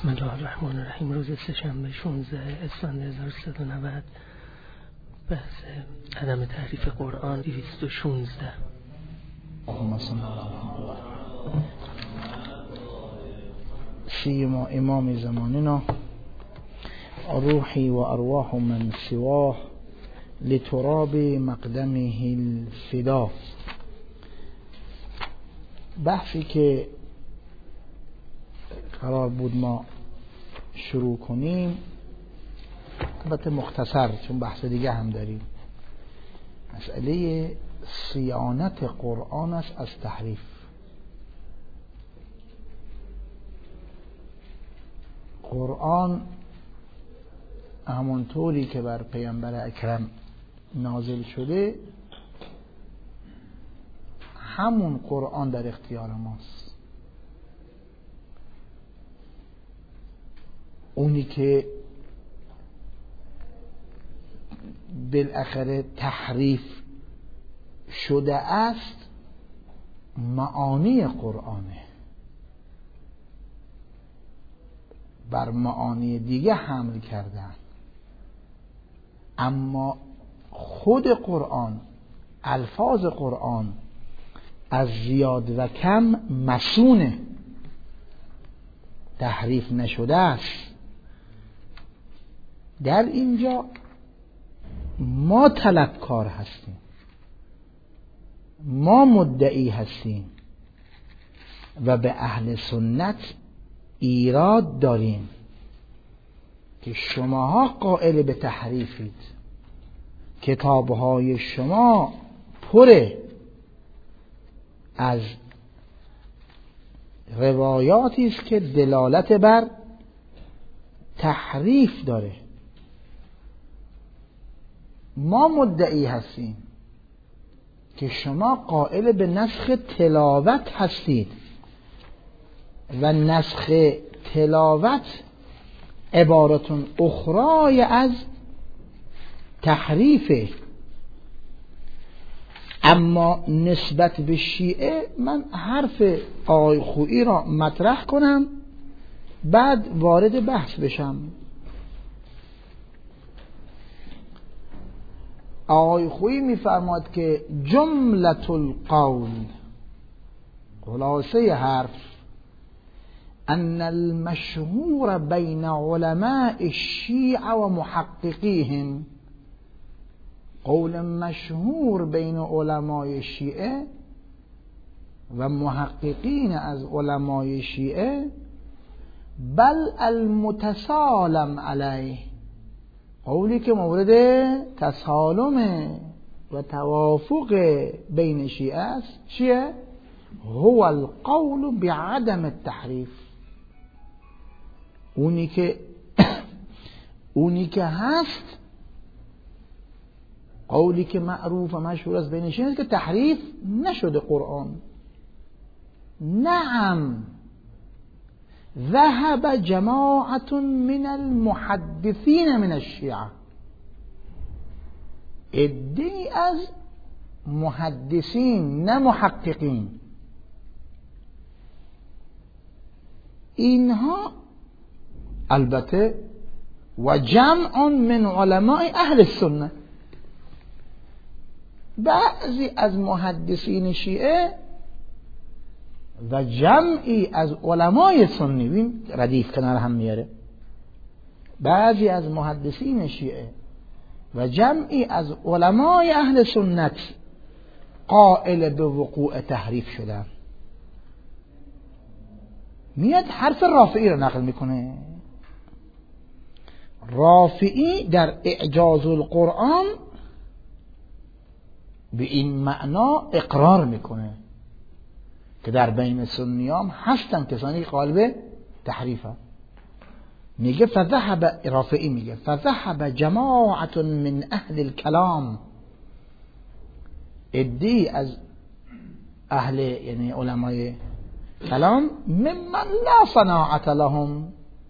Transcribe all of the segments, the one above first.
بسم الله الرحمن الرحیم. روز سه‌شنبه 16 اسفند 1390. بحث عدم تحریف قرآن 216. اللهم صل علی محمد سیما امام زماننا روحی و ارواح من سواه لتراب مقدمه الفدا. بحثی که قرار بود ما شروع کنیم، البته مختصر چون بحث دیگه هم داریم، مسئله صیانت قرآن است از تحریف. قرآن همونطوری که بر پیامبر اکرم نازل شده، همون قرآن در اختیار ماست. اونی که بالاخره تحریف شده است معانی قرآنه، بر معانی دیگه حمل کردن، اما خود قرآن، الفاظ قرآن از زیاد و کم مسونه، تحریف نشده است. در اینجا ما طلبکار هستیم، ما مدعی هستیم و به اهل سنت ایراد داریم که شماها قائل به تحریفید، کتابهای شما پره از روایاتی است که دلالت بر تحریف داره. ما مدعی هستیم که شما قائل به نسخ تلاوت هستید و نسخ تلاوت عبارتون اخرای از تحریفه. اما نسبت به شیعه من حرف آقای خویی را مطرح کنم، بعد وارد بحث بشم. آقای خویی می‌فرماید که جملة القول، خلاصه حرف، ان المشهور بین علماء الشیعة و محققیهم، قول مشهور بین علمای شیعه و محققین از علمای شیعه، بل المتسالم علیه، قولی که مورد تسالم و توافق بین شیعه است، چیه؟ هو القول بعدم التحریف. اونی که هست، قولی که معروف و مشهور است بین شیعه است که تحریف نشده قرآن. نعم ذهب جماعة من المحدثین من الشیعة، عده‌ای از محدثین نه محققین، اینها البته و جمع من علماء اهل السنه، بعضی از محدثین شیعه و جمعی از علمای سنی، ببین ردیف کنار هم میاره، بعضی از محدثین شیعه و جمعی از علمای اهل سنت قائل به وقوع تحریف شدن. میاد حرف رافعی رو نقل میکنه. رافعی در اعجاز القرآن به این معنا اقرار میکنه که در بین سنیام هستن کسانی که قائل به تحریف هستند. میگه فذهب، رافعی میگه فذهب جماعت من اهل الکلام، عده‌ای از اهل یعنی علمای کلام، ممن لا صناعت لهم،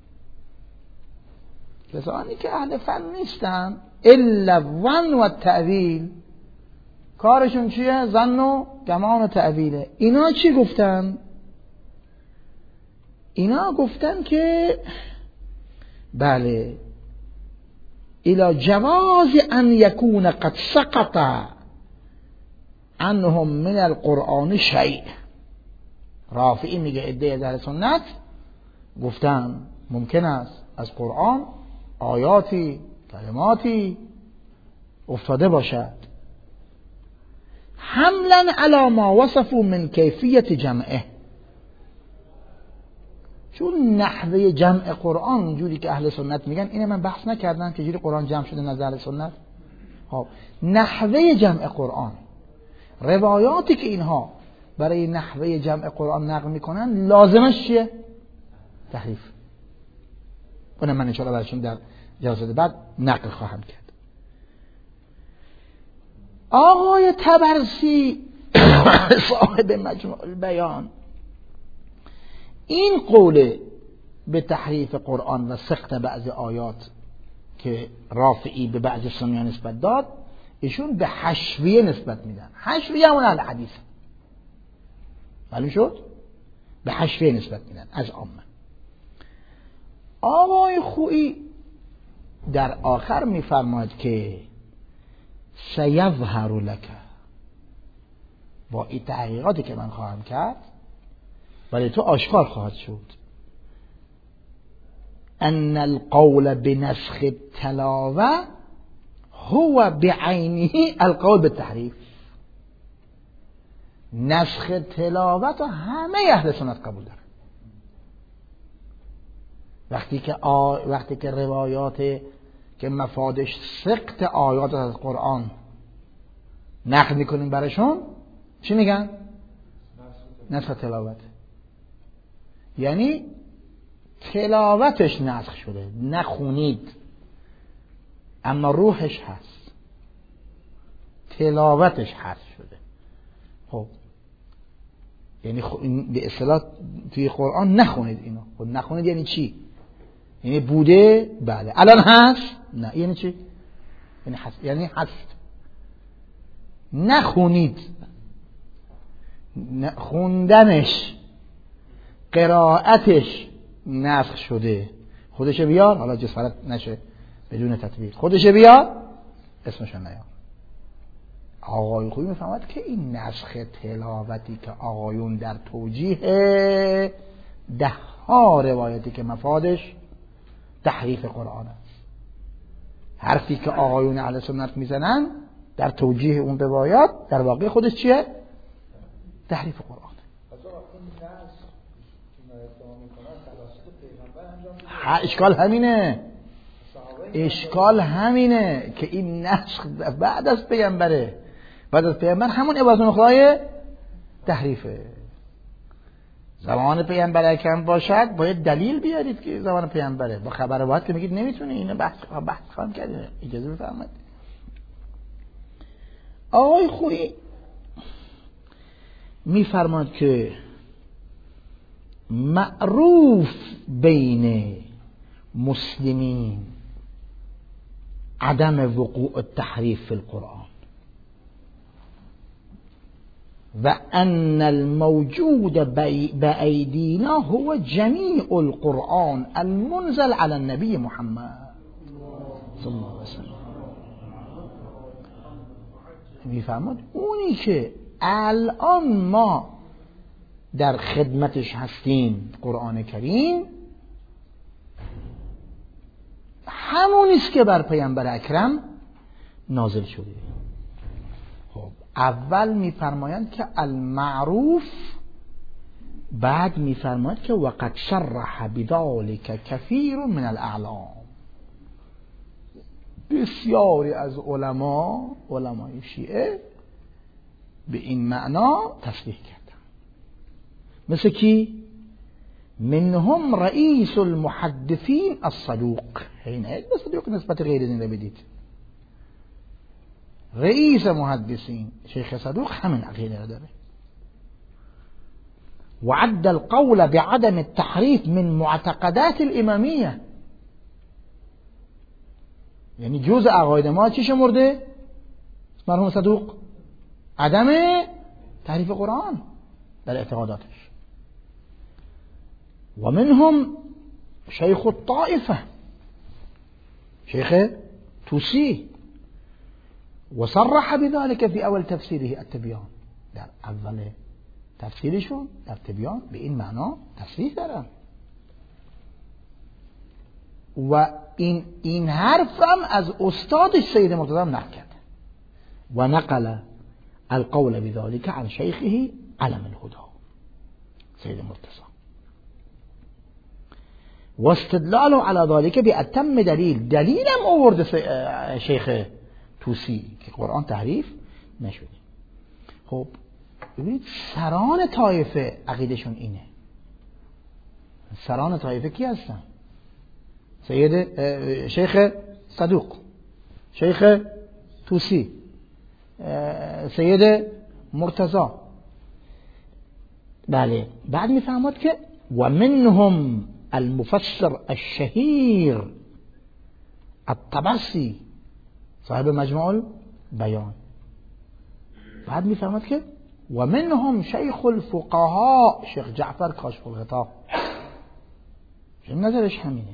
کسانی که اهل فن نیستن، الا الظن و التأویل، کارشون چیه؟ ظن و گمان و تأویله. اینا چی گفتن؟ اینا گفتن که بله الى جواز ان یکون قد سقط عنهم من القرآن شیء. رافعی میگه عده از اهل سنت گفتن ممکن است از قرآن آیاتی کلماتی افتاده باشد حملا علی ما وصفوا من کیفیت جمعه، چون نحوه جمع قرآن اینجوری که اهل سنت میگن، اینه من بحث نکردم که جوری قرآن جمع شده نزد اهل سنت. خب نحوه جمع قرآن، روایاتی که اینها برای نحوه جمع قرآن نقل میکنن لازمش چیه؟ تحریف. اونم من انشاءالله براشون در جلسات بعد نقل خواهم کرد. آقای طبرسی صاحب مجموع البیان این قول به تحریف قرآن و سقط بعضی آیات که رافعی به بعضی سنیان نسبت داد، ایشون به حشویه نسبت میدن. حشویه همون اهل حدیث، معلوم شد؟ به حشویه نسبت میدن از عامه. آقای خویی در آخر میفرماید که سیظهر لک، با این تحقیقاتی که من خواهم کرد ولی تو آشکار خواهد شد، ان القول بنسخ التلاوه هو بعینه القول بالتحریف. نسخ تلاوت همه اهل سنت قبول دارن. وقتی که روایات که مفادش سقط آیات از قرآن نقل میکنیم براشون، چی میگن؟ نسخ تلاوت، یعنی تلاوتش نسخ شده، نخونید اما روحش هست، تلاوتش هست شده. خب یعنی به اصطلاح توی قرآن نخونید اینو. خب نخونید یعنی چی؟ یعنی بوده، بله. الان هست؟ نه. یعنی چی؟ یعنی هست. یعنی هست. نخونید، خوندنش، قرائتش نسخ شده. خودش بیار، حالا جسارت نشه بدون تطبیق، خودش بیار، اسمش نیار. آقای خویی میفهمد که این نسخ تلاوتی که آقایون در توجیه ده ها روایتی که مفادش تحریف قرآن است، حرفی که آقایون اهل سنت میزنن در توجیه اون روایات در واقع خودش چیه؟ تحریف قرآن. اشکال همینه که این نسخ بعد از پیامبره، بعد از پیامبر همون عبادت خدای تحریفه. زمان پیامبر اکرم باشد باید دلیل بیارید که زمان پیامبره. با خبر واحد که میگید نمیتونه، اینو بحث خواهم کرد، اجازه بفرمایید. آقای خویی میفرماد که معروف بین مسلمین عدم وقوع التحریف في القرآن و ان الموجود بأيدينا هو جميع القرآن المنزل على النبي محمد صلی الله علیه وسلم. میفرماد اونی که الان ما در خدمتش هستیم، قرآن کریم، همونیست که بر پیامبر اکرم نازل شده. خب اول میفرمایند که المعروف، بعد میفرماید که وقد صرح بذلك كثير من الاعلام. بسیاری از علمای شیعه به این معنا تصریح کردن. مثل کی؟ منهم رئیس المحدثین الصدوق. این یک صدوق نسبت غیر این رو بدید. رئیس محدثین شیخ صدوق همین عقیده رو داره. وعد القول بعدم التحریف من معتقدات الامامیه، یعنی جزء عقاید ما چی شمرده مرحوم صدوق؟ عدم تحریف قرآن در اعتقاداتش. و منهم شیخ الطائفه شیخ توسی و صرح بذلك في اول تفسیره التبیان، در اول تفسیرشون در تبیان به این معنا تصریح دارن و این حرف هم از استادش سید مرتضی نقل کرده و نقل القول بذلك عن شیخه علم الهدى سید مرتضی و استدلال على ذلك بأتم دلیل هم آورد شیخ توسی که قرآن تحریف نشده. خب ببینید سران طایفه عقیدشون اینه. سران طایفه کی هستن؟ سید شیخ صدوق، شیخ توسی، سید مرتضی. بله بعد میفهمد که و منهم المفسر الشهیر الطبرسی صاحب مجموع البیان. بعد میفهمد که و منهم شیخ الفقهاء شیخ جعفر کاشف الغطا. چه نظرش همینه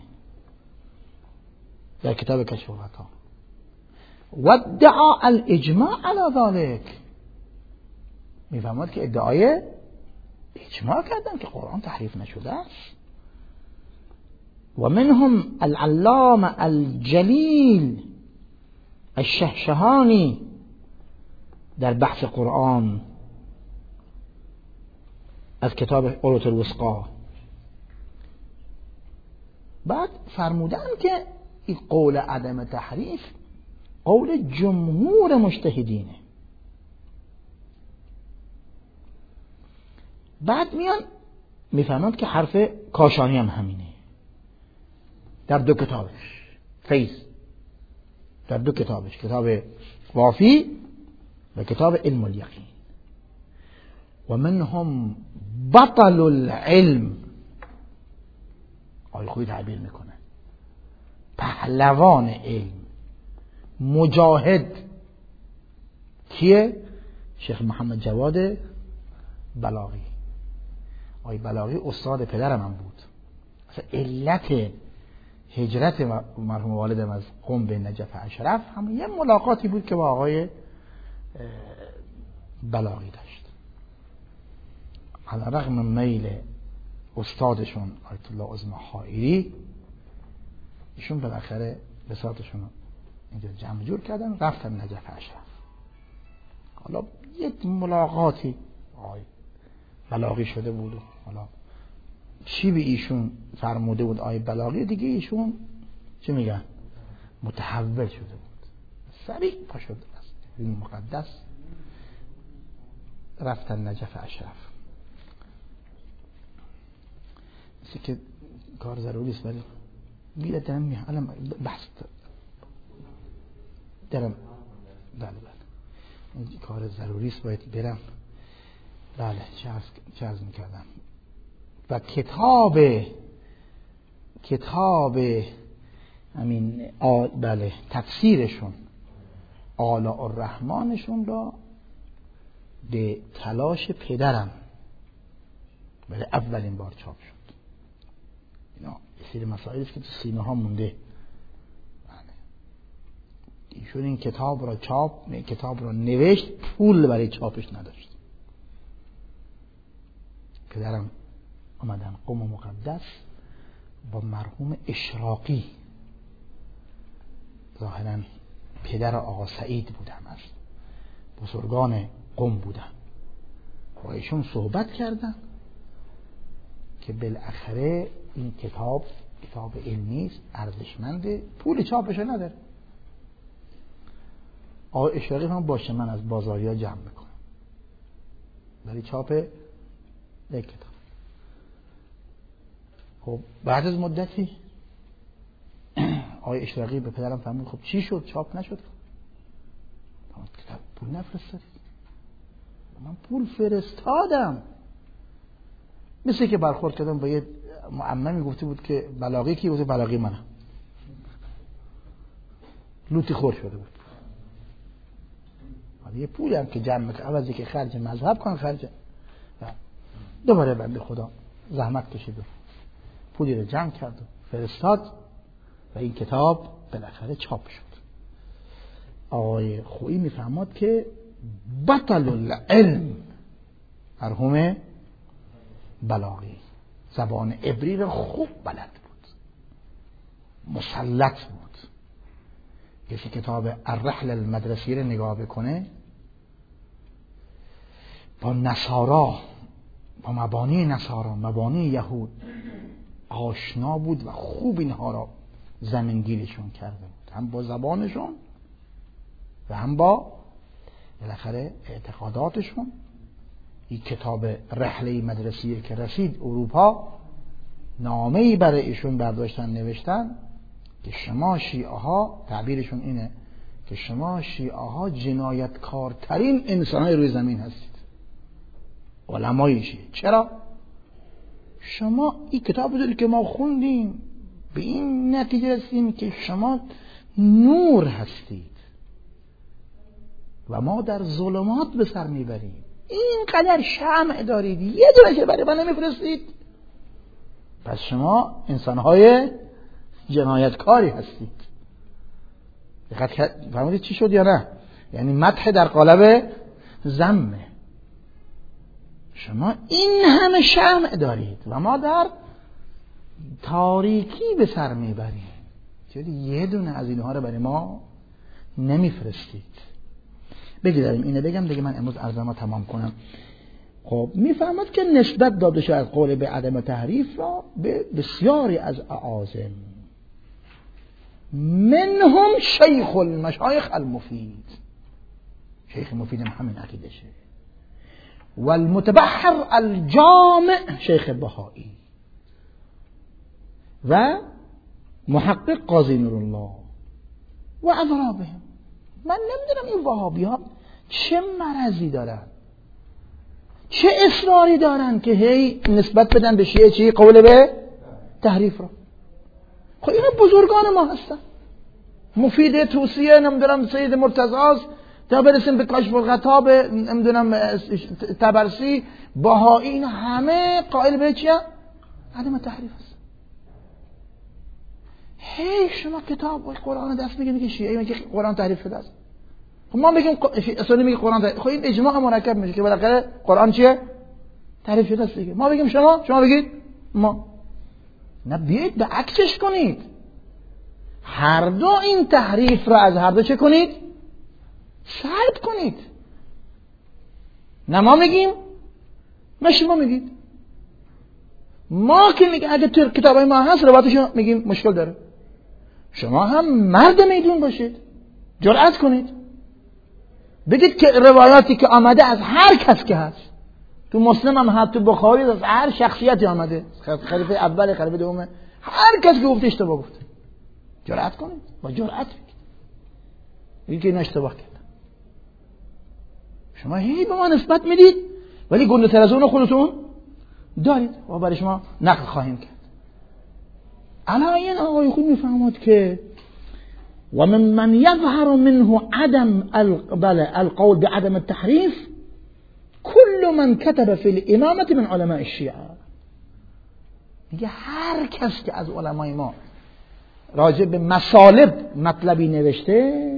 در کتاب کاشف الغطا. و ادعا الاجماع على ذلك، میفهمد که ادعای اجماع کردن که قرآن تحریف نشده است. و منهم العلامه الجلیل الشهشهانی در بحث قرآن از کتاب عروة الوثقی. بعد فرمودن که این قول عدم تحریف قول جمهور مجتهدینه. بعد میان میفهمند که حرف کاشانی هم همینه در دو کتابش فیض، در دو کتابش، کتاب وافی و کتاب علم الیقین. و منهم بطل العلم، آقای خوبی تعبیر میکنه، پهلوان علم، مجاهد کیه؟ شیخ محمد جواد بلاغی. آقای بلاغی استاد پدرم هم بود. علت هجرت مرحوم والدم از قم به نجف اشرف هم یه ملاقاتی بود که با آقای بلاغی داشت. علی رغم میل استادشون آیت الله عظمی حائری، ایشون بالاخره بساطشون رو اینجا جمع جور کردن رفتن نجف اشرف. حالا یک ملاقاتی آقای بلاغی شده بود و حالا چی به ایشون فرموده بود آقای بلاغی دیگه ایشون چی میگن متحول شده بود، سریع پا شد از این مقدس رفتن نجف اشرف. مثل که کار ضروری است ولی بیده دارم میام بحث دارم. بله این کار ضروری است باید برم. بله چه عرض میکردم. و کتاب همین بله تفسیرشون آلاء الرحمنشون را به تلاش پدرم برای اولین بار چاپ شد. اینا یه سری مسائلی است که تو سینه ها مونده. ایشون این کتاب را نوشت، پول برای چاپش نداشت. پدرم آمدن قم مقدس با مرحوم اشراقی، ظاهرا پدر آقا سعید بودم، از بزرگان قم بودن، با ایشون صحبت کردن که بالاخره این کتاب علمی است، ارزشمنده، پول چاپش نداره. آقا اشراقی هم باشه من از بازاریا جمع میکنم برای چاپ یک کتاب. خب بعد از مدتی آقای اشراقی به پدرم فرمود خب چی شد چاپ نشد؟ کتاب پول نفرستادید. من پول فرستادم. مثل که برخورد کردم با یه معممی گفته بود که بلاغی کی بود؟ بلاغی منم. لوتی خور شده بود. یه پولی هم که جمع میکنه عوضی که خرج مذهب کن خرج دوباره بنده خدا زحمت کشید پولی رو جمع کرد و فرستاد و این کتاب بالاخره چاپ شد. آقای خویی میفهمد که بطل العلم مرحوم بلاغی زبان عبری رو خوب بلد بود، مسلط بود. کسی کتاب الرحل المدرسی رو نگاه بکنه با نصارا، با مبانی نصارا، مبانی یهود آشنا بود و خوب اینها را زمینگیرشون کرده بود، هم با زبانشون و هم با بالاخره اعتقاداتشون. این کتاب رحله مدرسی که رسید اروپا، نامه‌ای برای ایشون برداشتن نوشتن که شما شیعه ها، تعبیرشون اینه که شما شیعه ها جنایتکارترین انسان‌های روی زمین هستید، علمای شیعه. چرا؟ شما این کتاب رو که ما خوندیم به این نتیجه رسیدیم که شما نور هستید و ما در ظلمات به سر میبریم. اینقدر شمع دارید، یه دونه که برای من نمیفرستید، پس شما انسانهای جنایتکاری هستید. دقت فهمیدید چی شد یا نه؟ یعنی مدح در قالب ذمه. شما این همه شمع دارید و ما در تاریکی به سر میبریم، چرا یه دونه از اینها رو برای ما نمیفرستید؟ بگذاریم اینه بگم دیگه، من امروز عرضمو تمام کنم. خب میفهمد که نسبت داده شد از قول به عدم تحریف را به بسیاری از اعاظم، منهم شیخ المشایخ المفید، شیخ مفید همین عقیدشه، و المتبحر الجامع شیخ بهایی و محقق قاضی نورالله و اضرابهم. من نمیدونم این وهابی ها چه مرضی دارن، چه اصراری دارن که هی نسبت بدن به شیعه چی؟ قول به تحریف را. خب اینا بزرگان ما هستن، مفید توصیه، نمیدونم سید مرتضی تا برسیم به کاشف الغطا، نمیدونم طبرسی، بهایی، این همه قائل به چیه؟ عدم تحریف است. هی شما کتاب قرآن دست میگیرید که شیعه میگه قرآن تحریف شده است. خب ما میگیم اصلا میگه قرآن تحریف، خب این اجماع مرکب میشه که بالاخره قرآن چیه؟ تحریف شده است دیگه. ما بگیم شما بگید ما. نه، بیایید به عکسش کنید. هر دو این تحریف را از هر دو چه کنید؟ سلب کنید. نه ما میگیم، نه شما میگید. ما که میگیم اگه تو کتابای ما هست روایتشو میگیم مشکل داره. شما هم مرد میدون باشید، جرأت کنید بگید که روایاتی که آمده از هر کس که هست، تو مسلم هم هست، تو بخاری از هر شخصیتی آمده، خلیفه اول، خلیفه دوم، هر کس که گفته اشتباه گفته، جرأت کنید، با جرأت بگید که این اشتباه کرد. شما هی به ما نسبت میدید ولی گنده تر از اون خودتون دارید و برای شما نقل خواهیم کرد. علایین آقای خود میفهمد که و من یظهر منه عدم القول بعدم التحریف كل من كتب في الامامه من علماء الشیعه. میگه هر کس که از علمای ما راجع به مصالب مطلبی نوشته،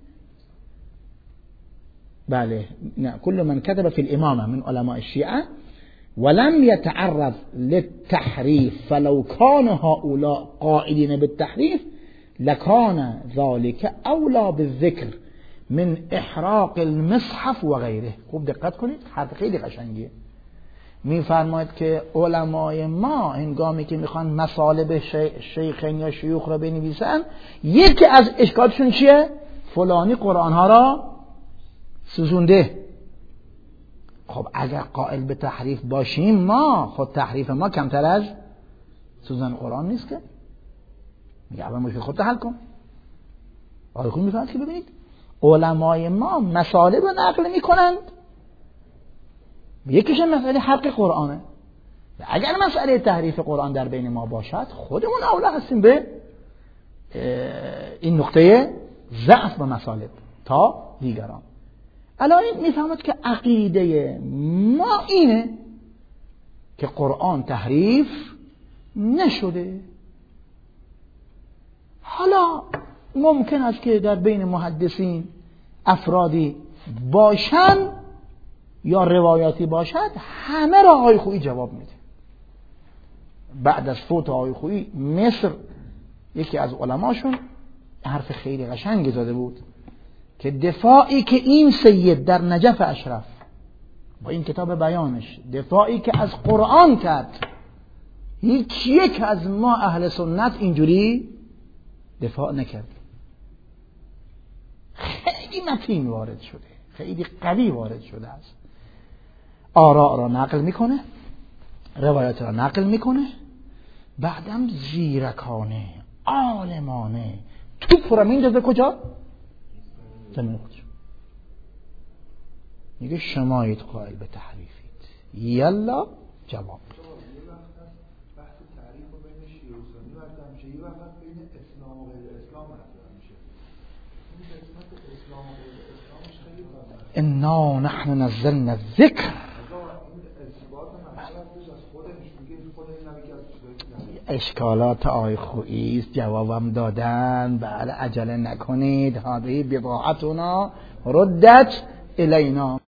بله، نه، كل من كتب في الامامه من علماء الشیعه ولم يتعرض للتحريف فلو كان هؤلاء قائلين بالتحريف لكان ذلك أولى بالذكر من إحراق المصحف وغيره. خوب دقت کنید، حرف خیلی قشنگیه. میفرماید که علمای ما هنگامی که میخوان مصالب شیخین یا شیوخ را بنویسن، یکی از اشکالشون چیه؟ فلانی قرآن ها را سوزونده. خب اگر قائل به تحریف باشیم ما، خود تحریف ما کمتر از سوزن قرآن نیست که؟ میگه اول مشکل خودت حل کن. آقای خود میفهمد که ببینید علمای ما مصالب رو نقل میکنند، یکیش مسئله حق قرآنه. و اگر مسئله تحریف قرآن در بین ما باشد، خودمون اولا هستیم به این نقطه ضعف و مصالب تا دیگران. الان میفهمد که عقیده ما اینه که قرآن تحریف نشده. حالا ممکن است که در بین محدثین افرادی باشن یا روایاتی باشد، همه را آقای خویی جواب میده. بعد از فوت آقای خویی مصر یکی از علماشون حرف خیلی قشنگی زده بود که دفاعی که این سید در نجف اشرف با این کتاب بیانش، دفاعی که از قرآن کرد، هیچ یک از ما اهل سنت اینجوری دفاع نکرد. خیلی متین وارد شده، خیلی قوی وارد شده است. آراء را نقل میکنه، روایت را نقل میکنه، بعدم زیرکانه عالمانه توپ را میندازه کجا؟ زمین خودش. میگه شمایید قائل به تحریفید، یلا جواب. انا نحن نزلنا الذکر. اشکالات آقای خویی جوابم دادن. بله عجله نکنید، هذه بضاعتنا ردت الینا.